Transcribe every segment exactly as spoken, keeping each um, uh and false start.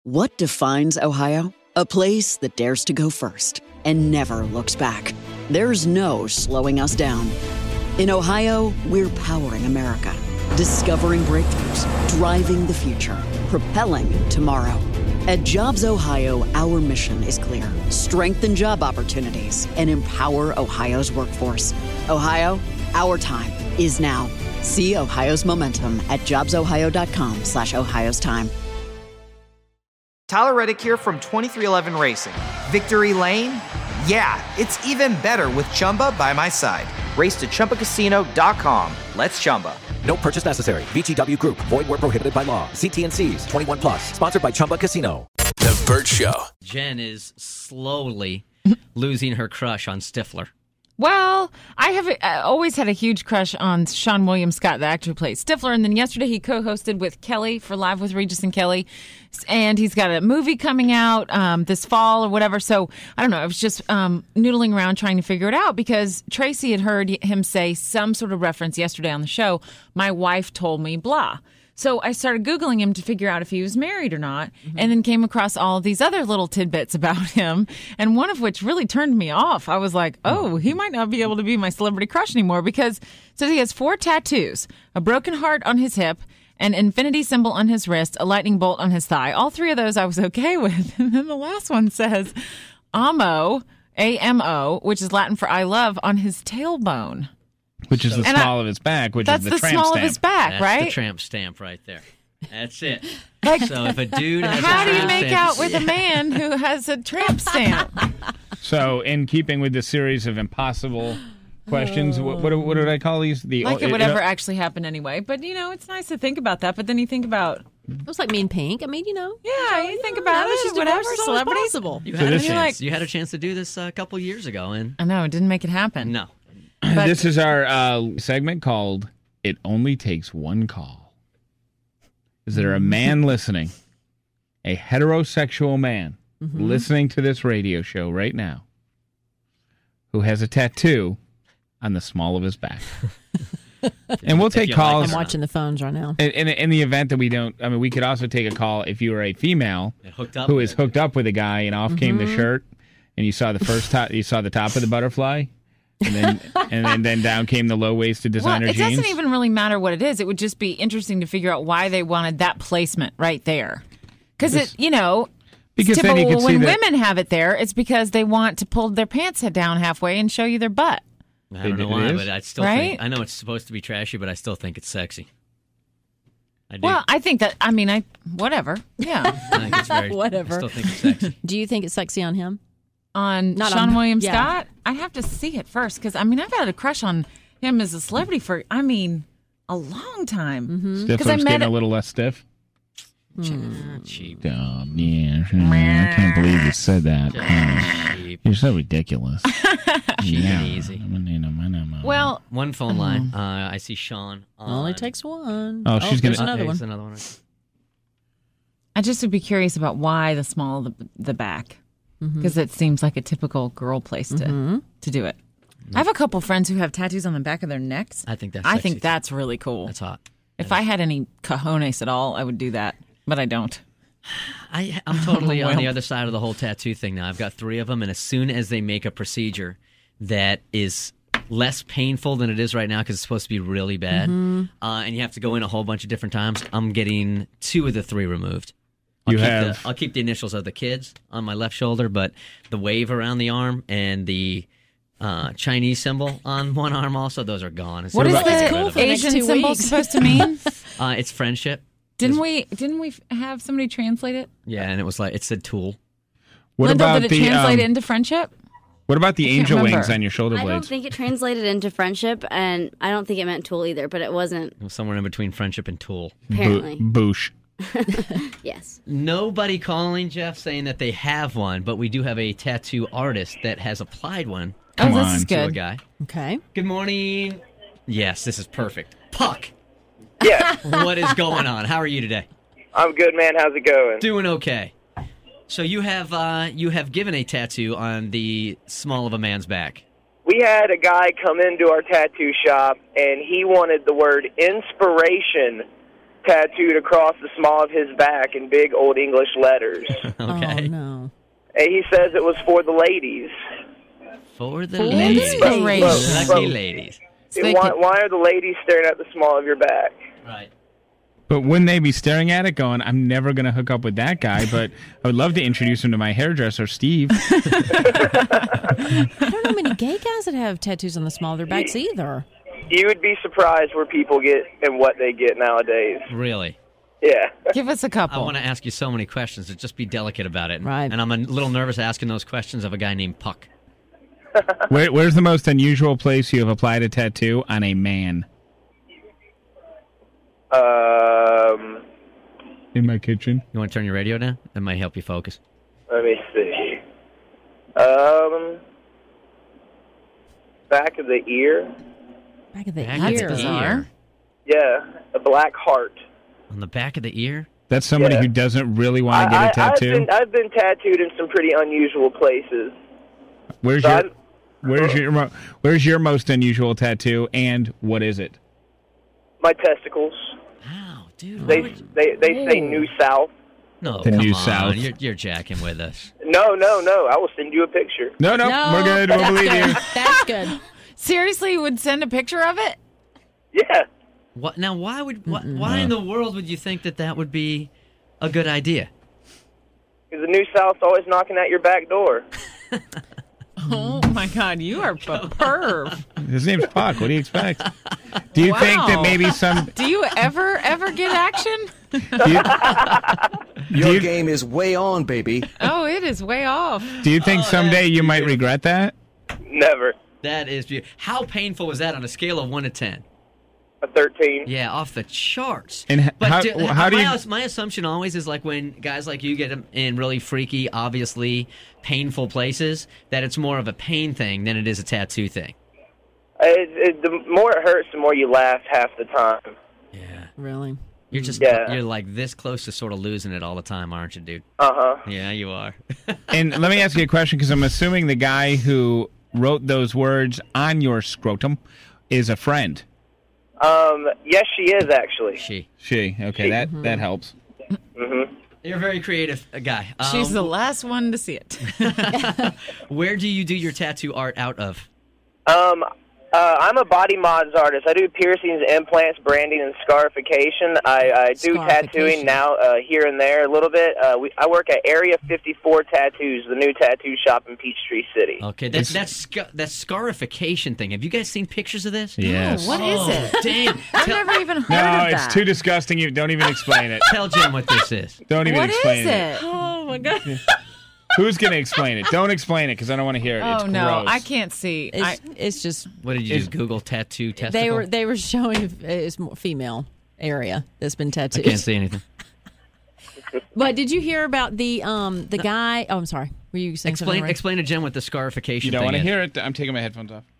What defines Ohio? A place that dares to go first and never looks back. There's no slowing us down. In Ohio, we're powering America, discovering breakthroughs, driving the future, propelling tomorrow. At Jobs Ohio, our mission is clear. Strengthen job opportunities and empower Ohio's workforce. Ohio, our time is now. See Ohio's momentum at jobsohio.com slash Ohio's time. Tyler Reddick here from twenty-three eleven Racing. Victory Lane? Yeah, it's even better with Chumba by my side. Race to Chumba Casino dot com. Let's Chumba. No purchase necessary. V G W Group. Void where prohibited by law. See T and C's. twenty-one plus. Sponsored by Chumba Casino. The Burt Show. Jen is slowly losing her crush on Stifler. Well, I have uh, always had a huge crush on Sean William Scott, the actor who plays Stifler. And then yesterday he co-hosted with Kelly for Live with Regis and Kelly. And he's got a movie coming out um, this fall or whatever. So, I don't know. I was just um, noodling around trying to figure it out because Tracy had heard him say some sort of reference yesterday on the show. My wife told me, blah. So I started Googling him to figure out if he was married or not, mm-hmm. and then came across all of these other little tidbits about him, and one of which really turned me off. I was like, oh, he might not be able to be my celebrity crush anymore because it says he has four tattoos, a broken heart on his hip, an infinity symbol on his wrist, a lightning bolt on his thigh. All three of those I was okay with. And then the last one says Amo, A M O, which is Latin for I love, on his tailbone. Which is So- the And small I- of his back, which That's is the, the tramp small stamp. of his back, That's right? the tramp stamp right there. That's it. Like, So if a dude has how a do you tramp make stamp, out with a man who has a tramp stamp? So, in keeping with the series of impossible questions, what, what, what did I call these? The Like it would ever actually happen anyway. But, you know, it's nice to think about that. But then you think about, It was like me and Pink. I mean, you know. yeah, you think know, about now that it, she's whatever, divorced, it's always celebrities. possible. You So had a this- chance. You're like- you had a chance to do this uh, a couple years ago, and I know, it didn't make it happen. no. But This is our uh, segment called It Only Takes One Call. Is there a man listening, a heterosexual man Mm-hmm. listening to this radio show right now, who has a tattoo on the small of his back? And we'll take you like calls. I'm watching the phones right now. In, in, in the event that we don't, I mean, we could also take a call if you were a female It hooked up who with is it. hooked up with a guy and off came the shirt, and you saw the first top, you saw the top of the butterfly, and then and then, then down came the low waisted well, designer it jeans. doesn't even really matter what it is. It would just be interesting to figure out why they wanted that placement right there. Because it, you know, Because it's then you typical can see when that- women have it there, it's because they want to pull their pants down halfway and show you their butt. I don't know It why, is? but I still Right? think I know it's supposed to be trashy, but I still think it's sexy. I do. Well, I think that, I mean, I whatever. Yeah. I think it's very. Whatever. I still think it's sexy. Do you think it's sexy on him? On Not Sean on- William yeah. Scott, I'd have to see it first because I mean I've had a crush on him as a celebrity for I mean a long time. Mm-hmm. Stiff 'Cause I arms met getting it- a little less stiff. Ah, cheap. Oh, yeah, I can't believe you said that. Oh, Cheap. you're so ridiculous. Cheap and easy. Well, One phone line. Uh, I see Sean. On. Only takes one. Oh, she's there's gonna- another There's one. another one. I just would be curious about why the small of the, the back because it seems like a typical girl place to to do it. I have a couple friends who have tattoos on the back of their necks. I think that's. I sexy, think too. that's really cool. That's hot. If I had any cojones at all, I would do that, but I don't. I, I'm totally on the Well. other side of the whole tattoo thing now. I've got three of them, and as soon as they make a procedure that is less painful than it is right now because it's supposed to be really bad, uh, and you have to go in a whole bunch of different times, I'm getting two of the three removed. I'll You keep have- The, I'll keep the initials of the kids on my left shoulder, but the wave around the arm and the uh, Chinese symbol on one arm also, those are gone. As What soon is as I get the rid of them. next Asian two symbol weeks. supposed to mean? Uh, it's friendship. Didn't we? Didn't we have somebody translate it? Yeah, and it was like, it said tool. What Lyndall, about did it the translate um, into friendship? what about the can't angel remember. wings on your shoulder I don't blades? think it translated into friendship, and I don't think it meant tool either, but it wasn't, It was somewhere in between friendship and tool. apparently. Bo- boosh. Yes. Nobody calling Jeff saying that they have one, but we do have a tattoo artist that has applied one Come oh, this on. is to a good. guy. Okay. Good morning. Yes, this is perfect. Puck, Yeah, what is going on? How are you today? I'm good, man. How's it going? Doing okay. So you have uh, you have given a tattoo on the small of a man's back. We had a guy come into our tattoo shop, and he wanted the word inspiration tattooed across the small of his back in big Old English letters. Okay. Oh, no. And he says it was for the ladies. For the For the ladies. ladies. Lucky ladies. So they why, could- why are the ladies staring at the small of your back? Right. But wouldn't they be staring at it going, I'm never going to hook up with that guy, but I would love to introduce him to my hairdresser, Steve. I don't know many gay guys that have tattoos on the small of their backs either. You would be surprised where people get and what they get nowadays. Really? Yeah. Give us a I couple. want to ask you so many questions. So just be delicate about it. Right. And I'm a little nervous asking those questions of a guy named Puck. Where, where's the most unusual place you have applied a tattoo on a man? Um, In my kitchen. You want to turn your radio down? That might help you focus. let me see. Um, back of the ear. Back of the Back ear. of the bizarre. ear. Yeah, a black heart. On the back of the ear? That's somebody Yeah. who doesn't really want to I, get a I, I've tattoo. been I've been tattooed in some pretty unusual places. Where's So your I'm- Where's your mo- Where's your most unusual tattoo, and what is it? My testicles. Wow, dude. They why would- they they say New South. No, The come New on. South. You're, you're jacking with us. No, no, no. I will send you a picture. No, no, No, we're good. We'll that's believe good. you. That's good. Seriously, you would send a picture of it? Yeah. What now? Why would wh- why in the world would you think that that would be a good idea? Because the New South's always knocking at your back door. Oh my God, you are a perv. His name's Puck. What do you expect? Do you think that Wow. maybe some? Do you ever, ever get action? Do you, Your do you, game is way on, baby. Oh, it is way off. do you think Oh, someday that's you might beautiful. regret that? Never. That is beautiful. How painful was that on a scale of one to ten? A thirteen. Yeah, off the charts. And h- but how- do- how do my, you- ass- my assumption always is like when guys like you get in really freaky, obviously painful places, that it's more of a pain thing than it is a tattoo thing. It, it, the more it hurts, the more you laugh half the time. Yeah. Really? You're just Yeah. you're like this close to sort of losing it all the time, aren't you, dude? Uh huh. Yeah, you are. And let me ask you a question, because I'm assuming the guy who wrote those words on your scrotum is a friend. Um. Yes, she is actually. she. She. Okay, that that helps. Mm-hmm. You're a very creative uh, guy. Um, She's the last one to see it. Where do you do your tattoo art out of? Um. Uh, I'm a body mods artist. I do piercings, implants, branding, and scarification. I, I do tattooing Scarification. now uh, here and there a little bit. Uh, we, I work at Area fifty-four Tattoos, the new tattoo shop in Peachtree City. Okay, that's that's scar- that scarification thing. Have you guys seen pictures of this? Yes. What is Oh, it? damn. I've Tell, never even heard No, of it's that. too disgusting. You don't even explain it. tell Jim what this is. Don't even What is explain it? Oh, my God. Who's going to explain it? Don't explain it, because I don't want to hear it. Oh it's no, gross. I can't see. I, It's, it's just, What did you just Google tattoo testicle? they were they were showing it's more female area that's been I tattooed. can't see anything. But did you hear about the um the guy? Oh, I'm sorry. Were you saying something? Explain Ray? explain to Jim what the scarification You don't thing want to is. hear it? I'm taking my headphones off.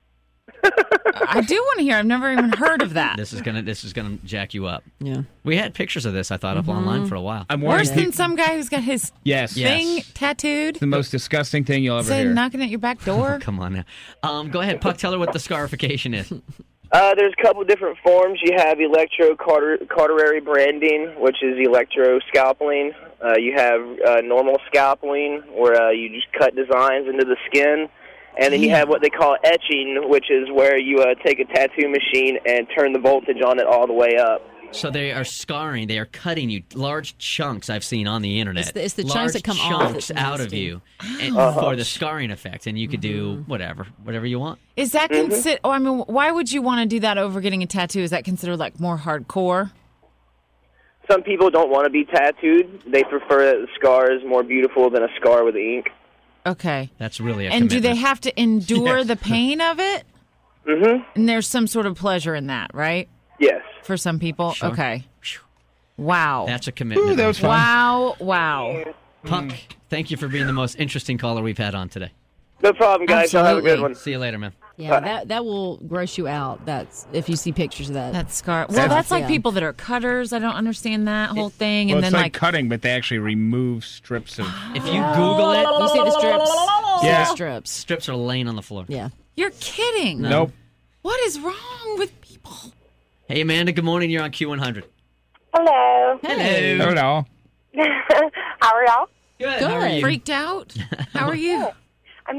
I do want to hear. I've never even heard of that. This is gonna this is gonna jack you up. Yeah. We had pictures of this, I thought, up online for a while. I'm warning Worse than people. some guy who's got his Yes. Yeah. thing Yes. tattooed. The most disgusting thing you'll ever Say hear. knocking at your back door. Come on now. Um, go ahead, Puck. Tell her what the scarification is. Uh, there's a couple different forms. You have electro cautery branding, which is electro scalpeling. Uh, you have uh, normal scalpeling, where uh, you just cut designs into the skin. And then you have what they call etching, which is where you uh, take a tattoo machine and turn the voltage on it all the way up. So they are scarring. They are cutting you large chunks. I've seen on the internet. It's the- it's the large chunks that come off chunks that's out of nasty. you, and for the scarring effect. And you could do whatever, whatever you want. Is that consider? Oh, I mean, why would you want to do that over getting a tattoo? Is that considered like more hardcore? Some people don't want to be tattooed. They prefer that the scar is more beautiful than a scar with ink. Okay. That's really a And do they commitment. have to endure Yes. the pain of it? Mm-hmm. And there's some sort of pleasure in that, right? Yes. For some people. Sure. Okay. Wow. That's a commitment. Ooh, that was fun. Wow. Wow. Puck, thank you for being the most interesting caller we've had on today. No problem, guys. Y'all have a good Absolutely. one. See you later, man. Yeah, that that will gross you out. That's if you see pictures of that. That's scar. Well, That's- that's like yeah. people that are cutters. I don't understand that whole thing. Well, And it's then like, like, cutting, but they actually remove strips of. If you Google it, you see the strips. You see Yeah. the strips. strips are laying on the floor. Yeah. you're kidding. Nope. What is wrong with people? Hey, Amanda. Good morning. You're on Q one hundred. Hello. Hey. Hello. How are y'all? Good. Good. How are you? Freaked out? How are you? I'm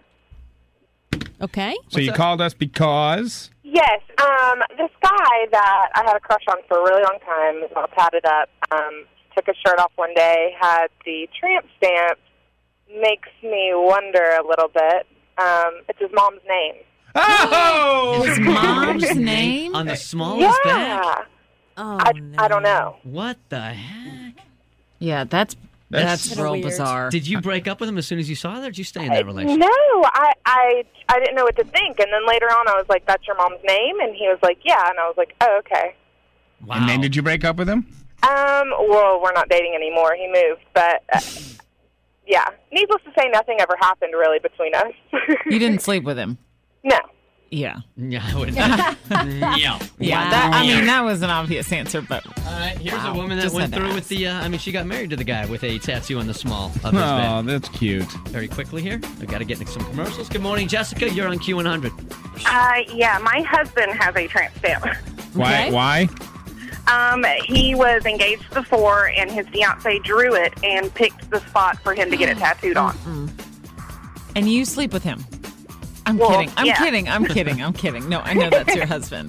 good. Okay. So you up? called us because? Yes. Um, this guy that I had a crush on for a really long time is all tatted up. Um, took his shirt off one day, had the tramp stamp. Makes me wonder a little bit. Um, it's his mom's name. Oh! His mom's name? On the smallest yeah. back? Oh, I, no. I don't know. What the heck? Yeah, that's That's that's, kinda real weird. bizarre. Did you break up with him as soon as you saw that, or did you stay in that relationship? No, I, I I didn't know what to think. And then later on I was like, that's your mom's name? And he was like, yeah. And I was like, oh, okay. Wow. And then did you break up with him? Um, well, we're not dating anymore. He moved. But, uh, yeah. Needless to say, nothing ever happened really between us. You didn't sleep with him? No. Yeah. Yeah, I wouldn't. no. Yeah, Wow. that, I mean, that was an obvious answer, but All right, here's Wow. a woman that Just went had to through ask. with the, uh, I mean, she got married to the guy with a tattoo on the small of his Oh, bed. that's cute. Very quickly here. I've got to get into some commercials. Good morning, Jessica. You're on Q one hundred. Uh, yeah, my husband has a tramp stamp. Why? Okay. Why? Um, he was engaged before, and his fiance drew it and picked the spot for him to get it tattooed on. and you sleep with him? I'm Well, kidding. I'm yeah. kidding. I'm kidding. I'm kidding. No, I know that's your husband.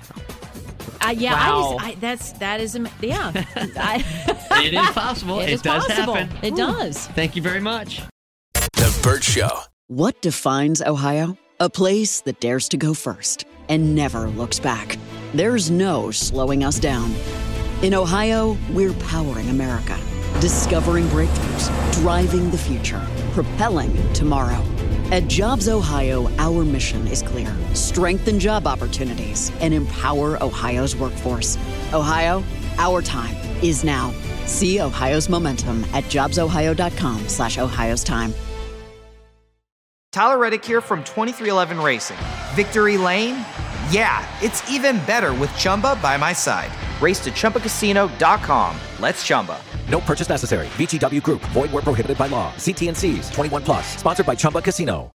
Uh, yeah, Wow. I, just, I that's that is am- yeah. I, It is possible. It It, is does possible. happen. It does. Thank you very much. The Burt Show. What defines Ohio? A place that dares to go first and never looks back. There's no slowing us down. In Ohio, we're powering America, discovering breakthroughs, driving the future, propelling tomorrow. At Jobs Ohio, our mission is clear: strengthen job opportunities and empower Ohio's workforce. Ohio, our time is now. See Ohio's momentum at jobsohio.com slash Ohio's time. Tyler Reddick here from twenty-three eleven Racing. Victory Lane? Yeah, it's even better with Chumba by my side. Race to Chumba Casino dot com. Let's Chumba. No purchase necessary. V G W Group. Void where prohibited by law. See T N Cs. twenty-one plus. Sponsored by Chumba Casino.